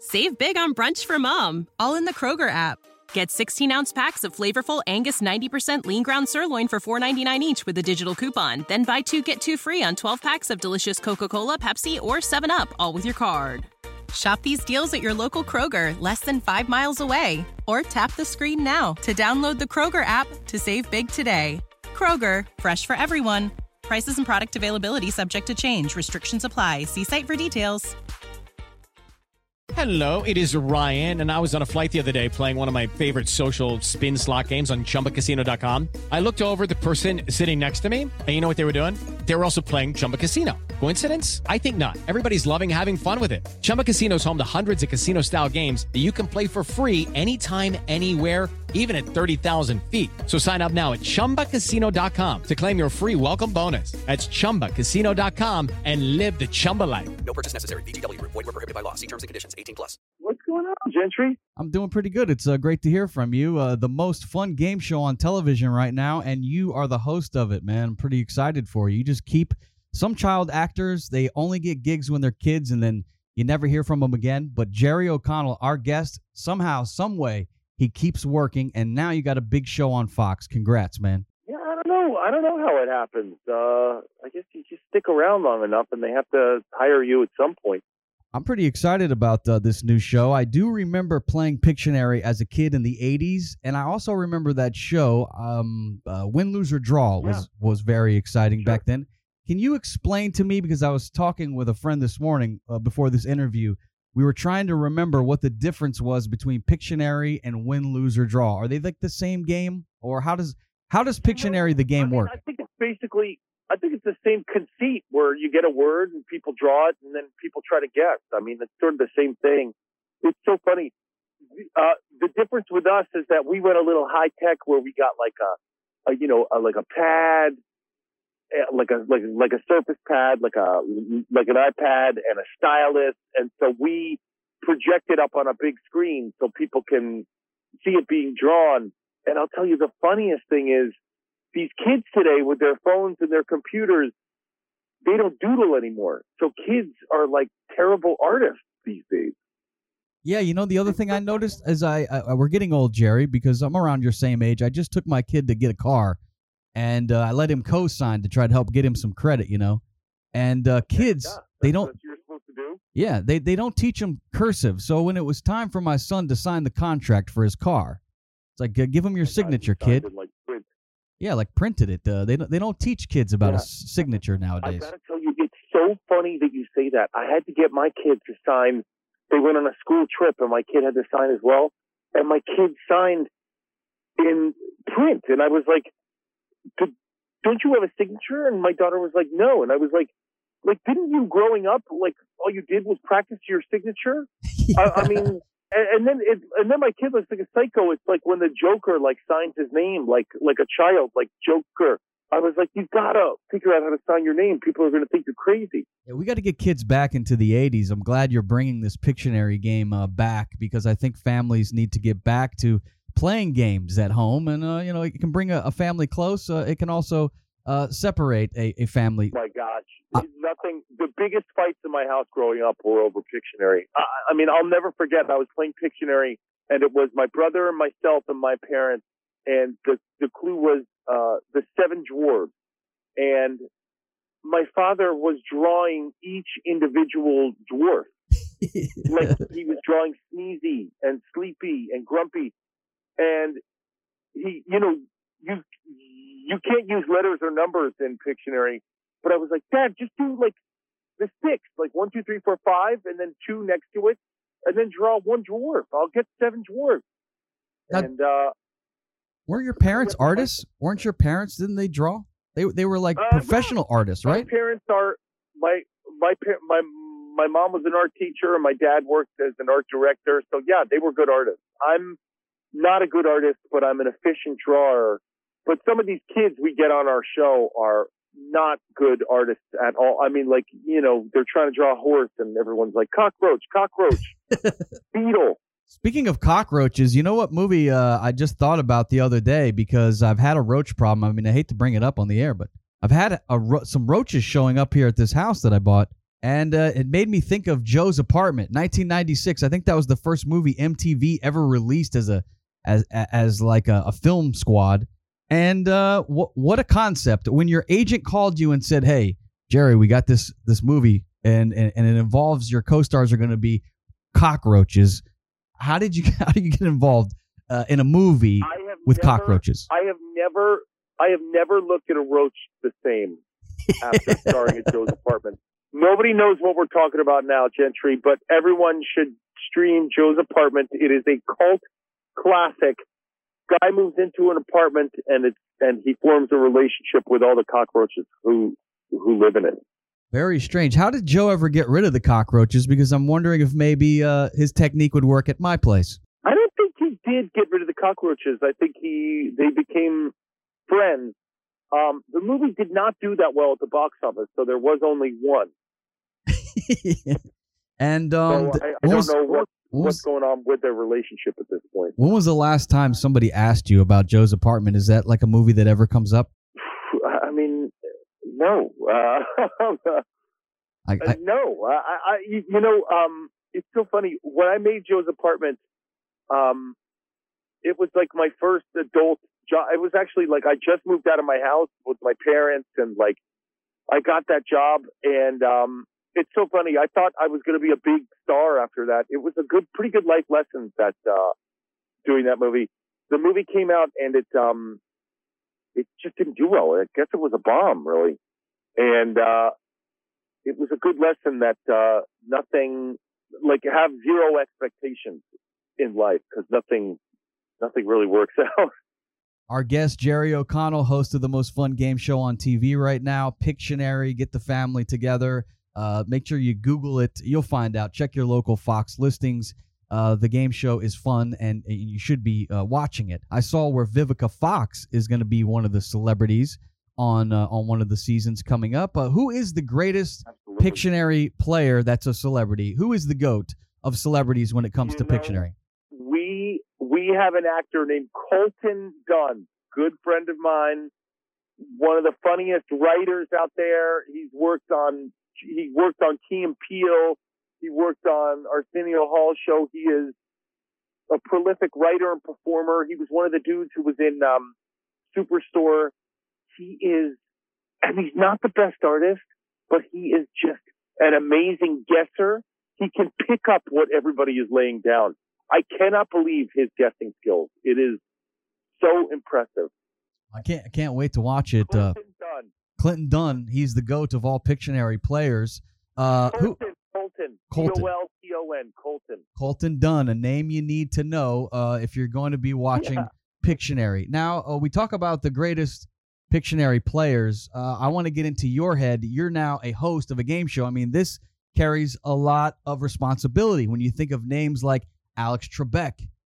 Save big on brunch for mom, all in the Kroger app. Get 16-ounce packs of flavorful Angus 90% lean ground sirloin for $4.99 each with a digital coupon. Then buy 2, get 2 free on 12 packs of delicious Coca-Cola, Pepsi, or 7-Up, all with your card. Shop these deals at your local Kroger, less than 5 miles away. Or tap the screen now to download the Kroger app to save big today. Kroger, fresh for everyone. Prices and product availability subject to change. Restrictions apply. See site for details. Hello, it is Ryan, and I was on a flight the other day playing one of my favorite social spin slot games on ChumbaCasino.com. I looked over at the person sitting next to me, and you know what they were doing? They were also playing Chumba Casino. Coincidence? I think not. Everybody's loving having fun with it. Chumba Casino is home to hundreds of casino-style games that you can play for free anytime, anywhere, even at 30,000 feet. So sign up now at ChumbaCasino.com to claim your free welcome bonus. That's ChumbaCasino.com and live the Chumba life. No purchase necessary. VGW. Void where prohibited by law. See terms and conditions. 18+. What's going on, Gentry? I'm doing pretty good. It's great to hear from you. The most fun game show on television right now, and you are the host of it, man. I'm pretty excited for you. You just keep some child actors, they only get gigs when they're kids, and then you never hear from them again. But Jerry O'Connell, our guest, somehow, some way, he keeps working, and now you got a big show on Fox. Congrats, man. Yeah, I don't know how it happens. I guess you just stick around long enough, and they have to hire you at some point. I'm pretty excited about this new show. I do remember playing Pictionary as a kid in the 80s, and I also remember that show, Win, Lose, or Draw, was very exciting back then. Can you explain to me, because I was talking with a friend this morning before this interview, we were trying to remember what the difference was between Pictionary and Win, Lose, or Draw. Are they like the same game, or how does Pictionary, the game, work? I think it's the same conceit where you get a word and people draw it and then people try to guess. I mean, it's sort of the same thing. It's so funny. The difference with us is that we went a little high tech where we got like a pad, like a Surface Pad, like an iPad and a stylus, and so we project it up on a big screen so people can see it being drawn. And I'll tell you, the funniest thing is these kids today with their phones and their computers, they don't doodle anymore. So kids are like terrible artists these days. Yeah, you know, the other thing I noticed as we're getting old, Jerry, because I'm around your same age. I just took my kid to get a car. And I let him co-sign to try to help get him some credit, you know. And kids, they don't. That's what you're supposed to do. Yeah, they don't teach them cursive. So when it was time for my son to sign the contract for his car, it's like, give him your signature, kid. Like print. Yeah, like printed it. They don't teach kids about a signature nowadays. I gotta tell you, it's so funny that you say that. I had to get my kid to sign. They went on a school trip, and my kid had to sign as well. And my kid signed in print, and I was like, don't you have a signature? And my daughter was like, no. And I was like, didn't you growing up, like, all you did was practice your signature? Yeah. I mean, and then my kid looks like a psycho. It's like when the Joker, like, signs his name, like a child, like Joker. I was like, you've got to figure out how to sign your name. People are going to think you're crazy. Yeah, we got to get kids back into the 80s. I'm glad you're bringing this Pictionary game back, because I think families need to get back to playing games at home, and it can bring a family close. It can also separate a family. Oh my gosh, nothing. The biggest fights in my house growing up were over Pictionary. I mean, I'll never forget. I was playing Pictionary, and it was my brother and myself and my parents, and the clue was the 7 dwarves, and my father was drawing each individual dwarf. Like he was drawing Sneezy and Sleepy and Grumpy. And he, you can't use letters or numbers in Pictionary. But I was like, Dad, just do like the 6, like 1, 2, 3, 4, 5, and then 2 next to it, and then draw 1 dwarf. I'll get 7 dwarves. Now, and were your parents artists? Weren't your parents? Didn't they draw? They were like professional artists, right? My parents are my mom was an art teacher, and my dad worked as an art director. So yeah, they were good artists. I'm not a good artist, but I'm an efficient drawer. But some of these kids we get on our show are not good artists at all. I mean, like, they're trying to draw a horse and everyone's like, cockroach, beetle. Speaking of cockroaches, you know what movie I just thought about the other day, because I've had a roach problem. I mean, I hate to bring it up on the air, but I've had some roaches showing up here at this house that I bought. And it made me think of Joe's Apartment, 1996. I think that was the first movie MTV ever released as like a film squad. And what a concept. When your agent called you and said, "Hey, Jerry, we got this movie, and it involves your co-stars are going to be cockroaches." How do you get involved in a movie with cockroaches? I have never looked at a roach the same after starring at Joe's Apartment. Nobody knows what we're talking about now, Gentry, but everyone should stream Joe's Apartment. It is a cult classic. Guy moves into an apartment and he forms a relationship with all the cockroaches who live in it. Very strange. How did Joe ever get rid of the cockroaches? Because I'm wondering if maybe his technique would work at my place. I don't think he did get rid of the cockroaches. I think they became friends. The movie did not do that well at the box office, so there was only one. And so I don't know what's going on with their relationship at this point. When was the last time somebody asked you about Joe's Apartment? Is that like a movie that ever comes up? I mean, no. No. It's so funny. When I made Joe's Apartment, it was like my first adult job. It was actually like I just moved out of my house with my parents, and like I got that job, and it's so funny. I thought I was going to be a big star after that. It was pretty good life lessons that doing that movie. The movie came out, and it just didn't do well. I guess it was a bomb, really, and it was a good lesson that nothing, like, have zero expectations in life, because nothing really works out. Our guest, Jerry O'Connell, host of the most fun game show on TV right now, Pictionary. Get the family together. Make sure you Google it. You'll find out. Check your local Fox listings. The game show is fun, and you should be watching it. I saw where Vivica Fox is going to be one of the celebrities on one of the seasons coming up. Who is the greatest Pictionary player that's a celebrity? Who is the GOAT of celebrities when it comes to Pictionary? We have an actor named Colton Dunn, good friend of mine, one of the funniest writers out there. He worked on Key and Peele. He worked on Arsenio Hall show. He is a prolific writer and performer. He was one of the dudes who was in Superstore. He is, and he's not the best artist, but he is just an amazing guesser. He can pick up what everybody is laying down. I cannot believe his guessing skills. It is so impressive. I can't wait to watch it. Clinton Dunn, he's the GOAT of all Pictionary players. Colton. C-O-L-T-O-N, Colton. Colton Dunn, a name you need to know if you're going to be watching Pictionary. Now, we talk about the greatest Pictionary players. I want to get into your head. You're now a host of a game show. I mean, this carries a lot of responsibility when you think of names like Alex Trebek,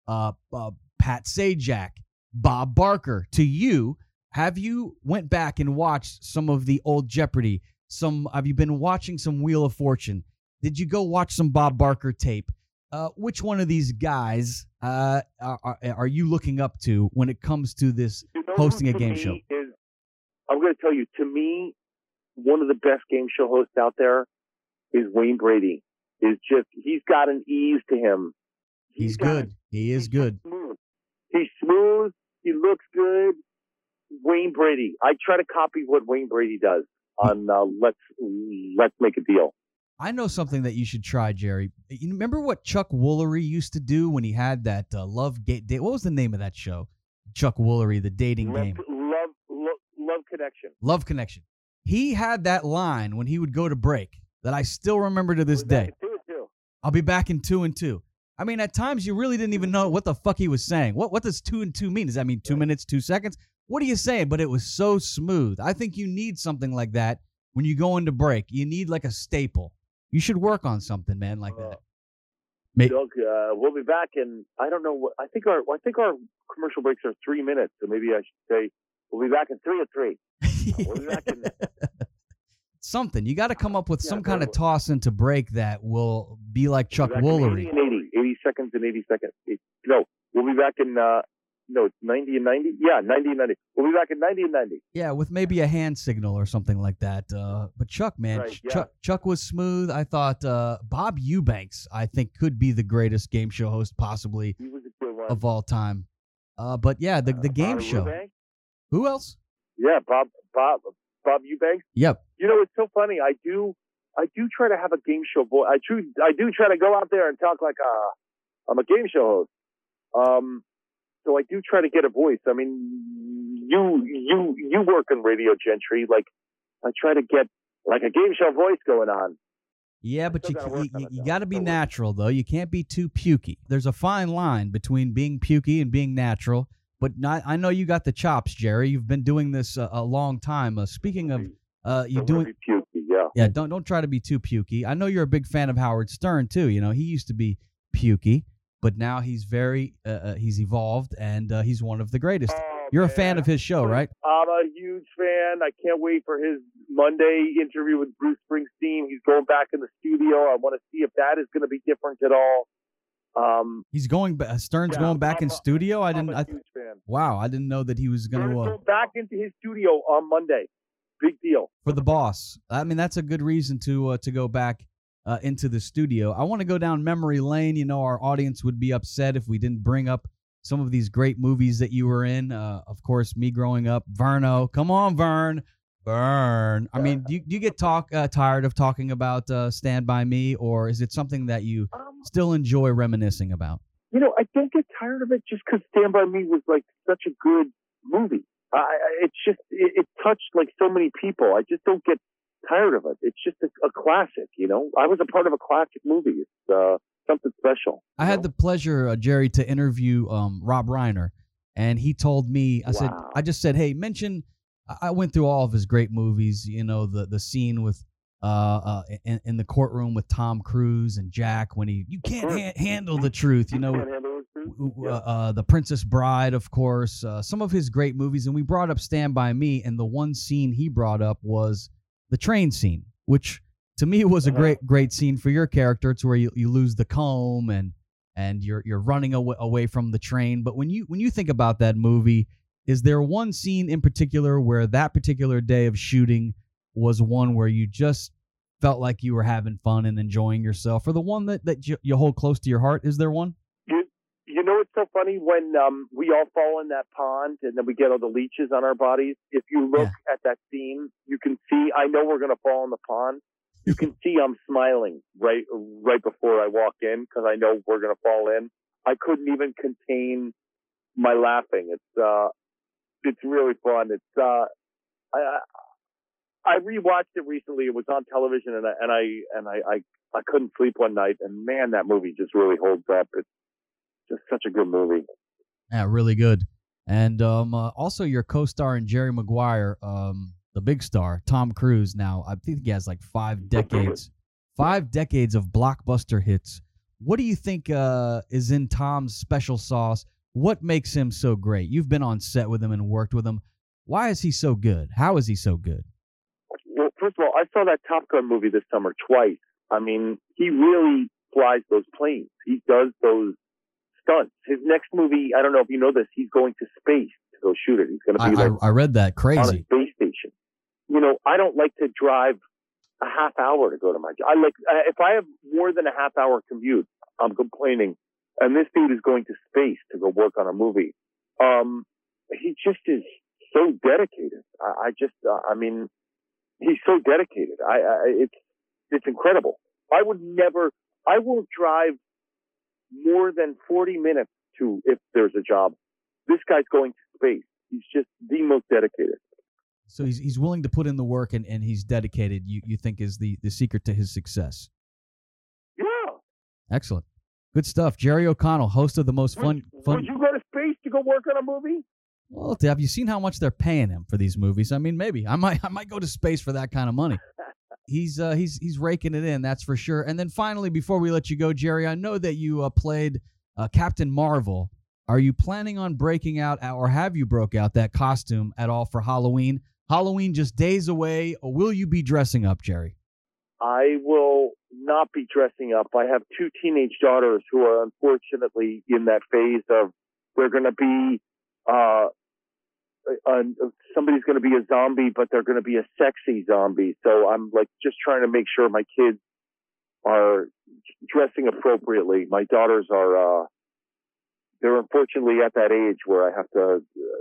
Pat Sajak, Bob Barker. To you, have you went back and watched some of the old Jeopardy? Have you been watching some Wheel of Fortune? Did you go watch some Bob Barker tape? Which one of these guys are you looking up to when it comes to this hosting a game show? I'm going to tell you, to me, one of the best game show hosts out there is Wayne Brady. He's got an ease to him. He's good. He is good. He's smooth. He looks good. Wayne Brady. I try to copy what Wayne Brady does on Let's Make a Deal. I know something that you should try, Jerry. You remember what Chuck Woolery used to do when he had that Love Gate? What was the name of that show? Chuck Woolery, the dating game. Love Connection. Love Connection. He had that line when he would go to break that I still remember to this day. I'll be back in 2 and 2. I mean, at times you really didn't even know what the fuck he was saying. What does 2 and 2 mean? Does that mean 2 minutes, 2 seconds? What are you saying? But it was so smooth. I think you need something like that when you go into break. You need like a staple. You should work on something, man, like that. Doug, we'll be back in, I don't know what, I think our commercial breaks are 3 minutes, so maybe I should say we'll be back in 3 or 3. We'll be back in something. You got to come up with some kind of toss into break that will be like Chuck Woolery. 80 seconds and 80 seconds. No, we'll be back in No, it's 90 and 90. Yeah, 90 and 90. We'll be back at 90 and 90. Yeah, with maybe a hand signal or something like that. But Chuck, man, Right, yeah. Chuck was smooth. I thought Bob Eubanks, I think, could be the greatest game show host possibly He was a good one. of all time. But yeah, the game Bob show. Eubanks? Who else? Yeah, Bob Eubanks. Yep. You know, it's so funny. I do try to have a game show voice. I do try to go out there and talk like I'm a game show host. So I do try to get a voice. I mean, you work in Radio Gentry. Like, I try to get like a game show voice going on. Yeah, but Still gotta work on it, you though. got to be Still work. natural, though. You can't be too pukey. There's a fine line between being pukey and being natural. But I know you got the chops, Jerry. You've been doing this a long time. Speaking of you Don't doing, wanna be pukey, yeah. yeah, don't try to be too pukey. I know you're a big fan of Howard Stern too. You know, he used to be pukey, but now he's he's evolved and he's one of the greatest. Oh, You're a man. fan of his show, right? I'm a huge fan. I can't wait for his Monday interview with Bruce Springsteen. He's going back in the studio. I want to see if that is going to be different at all. He's going. Stern's Yeah, going back in studio. I'm a huge fan. Wow, I didn't know that he was going Stern's to going back into his studio on Monday. Big deal. for the boss. I mean, that's a good reason to go back into the studio. I want to go down memory lane. You know, our audience would be upset if we didn't bring up some of these great movies that you were in. Of course, me growing up, Verno. Come on, Vern. I mean, do you get tired of talking about Stand By Me, or is it something that you still enjoy reminiscing about? You know, I don't get tired of it just because Stand By Me was like such a good movie. It touched like so many people. I just don't get tired of it. It's just a classic, you know. I was a part of a classic movie. It's something special. I had the pleasure, Jerry, to interview Rob Reiner, and he told me, I just said, hey, mention. I went through all of his great movies. You know, the scene with in the courtroom with Tom Cruise and Jack when you can't handle the truth. You know, the Princess Bride, of course. Some of his great movies, and we brought up Stand By Me, and the one scene he brought up was the train scene, which to me was a great scene for your character. It's where you lose the comb and you're running away from the train. But when you think about that movie, is there one scene in particular where that particular day of shooting was one where you just felt like you were having fun and enjoying yourself, or the one that you hold close to your heart? Is there one? You know, it's so funny when we all fall in that pond and then we get all the leeches on our bodies. If you look at that scene, you can see, I know we're going to fall in the pond. You can see I'm smiling right before I walk in because I know we're going to fall in. I couldn't even contain my laughing. It's really fun. I rewatched it recently. It was on television, and I couldn't sleep one night. And man, that movie just really holds up. It's just such a good movie. Yeah, really good. And also your co-star in Jerry Maguire, the big star, Tom Cruise. Now I think he has like 5 decades of blockbuster hits. What do you think is in Tom's special sauce? What makes him so great? You've been on set with him and worked with him. Why is he so good? How is he so good? Well, first of all, I saw that Top Gun movie this summer twice. I mean, he really flies those planes. He does those stunts. His next movie, I don't know if you know this, he's going to space to go shoot it. He's going to be I read that. Crazy. on a space station. You know, I don't like to drive a half hour to go to my job. If I have more than a half hour commute, I'm complaining. And this dude is going to space to go work on a movie. He just is so dedicated. I mean, he's so dedicated. It's incredible. I won't drive more than 40 minutes if there's a job. This guy's going to space. He's just the most dedicated. So he's willing to put in the work and he's dedicated, you think is the secret to his success. Yeah. Excellent. Good stuff. Jerry O'Connell, host of the most fun. Would you go to space to go work on a movie? Well, have you seen how much they're paying him for these movies? I mean, maybe I might go to space for that kind of money. He's raking it in, that's for sure. And then finally, before we let you go, Jerry, I know that you played Captain Marvel. Are you planning on breaking out, or have you broke out that costume at all for Halloween? Halloween just days away. Or will you be dressing up, Jerry? I will not be dressing up. I have 2 teenage daughters who are unfortunately in that phase of they're going to be somebody's going to be a zombie, but they're going to be a sexy zombie. So I'm like just trying to make sure my kids are dressing appropriately. My daughters are, they're unfortunately at that age where I have to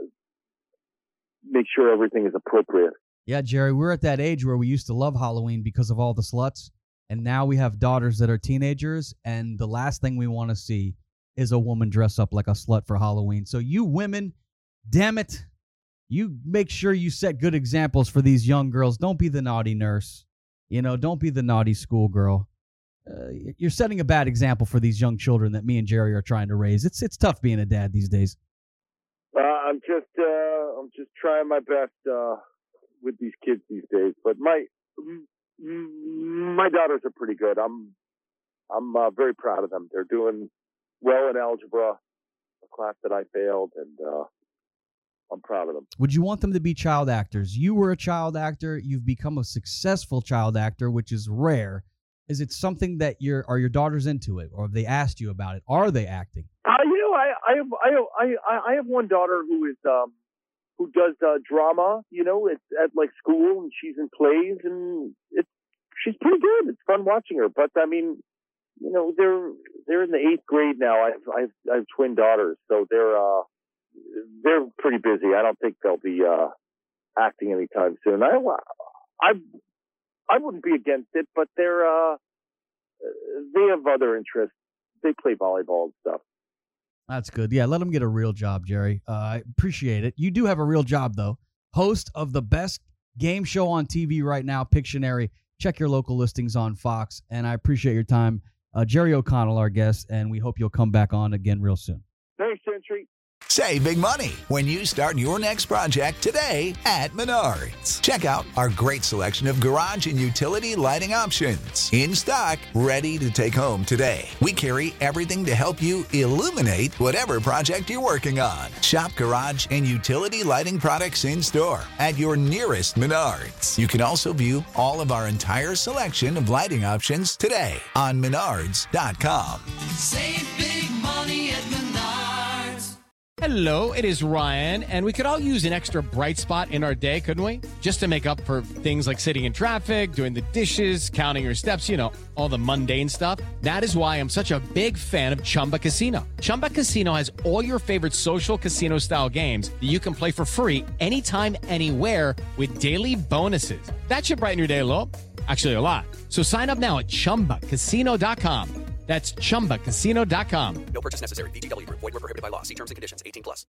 make sure everything is appropriate. Yeah, Jerry, we're at that age where we used to love Halloween because of all the sluts. And now we have daughters that are teenagers. And the last thing we want to see is a woman dress up like a slut for Halloween. So you women, damn it, you make sure you set good examples for these young girls. Don't be the naughty nurse. Don't be the naughty schoolgirl. You're setting a bad example for these young children that me and Jerry are trying to raise. It's tough being a dad these days. I'm just trying my best with these kids these days. But my daughters are pretty good. I'm very proud of them. They're doing well in algebra, a class that I failed, and I'm proud of them. Would you want them to be child actors? You were a child actor. You've become a successful child actor, which is rare. Is it something that are your daughters into it, or have they asked you about it? Are they acting? I have one daughter who does drama. It's at like school, and she's in plays, and she's pretty good. It's fun watching her. But I mean, they're in the 8th grade now. I have twin daughters, so they're pretty busy. I don't think they'll be acting anytime soon. I wouldn't be against it, but they have other interests. They play volleyball and stuff. That's good. Yeah, let them get a real job, Jerry. I appreciate it. You do have a real job, though. Host of the best game show on TV right now, Pictionary. Check your local listings on Fox, and I appreciate your time. Jerry O'Connell, our guest, and we hope you'll come back on again real soon. Thanks, Century. Save big money when you start your next project today at Menards. Check out our great selection of garage and utility lighting options. In stock, ready to take home today. We carry everything to help you illuminate whatever project you're working on. Shop garage and utility lighting products in store at your nearest Menards. You can also view all of our entire selection of lighting options today on Menards.com. Save big money at Menards. Hello, it is Ryan, and we could all use an extra bright spot in our day, couldn't we? Just to make up for things like sitting in traffic, doing the dishes, counting your steps, all the mundane stuff. That is why I'm such a big fan of Chumba Casino. Chumba Casino has all your favorite social casino-style games that you can play for free anytime, anywhere with daily bonuses. That should brighten your day a little. Actually, a lot. So sign up now at ChumbaCasino.com. That's ChumbaCasino.com. No purchase necessary. VGW Group. Void where prohibited by law. See terms and conditions. 18+.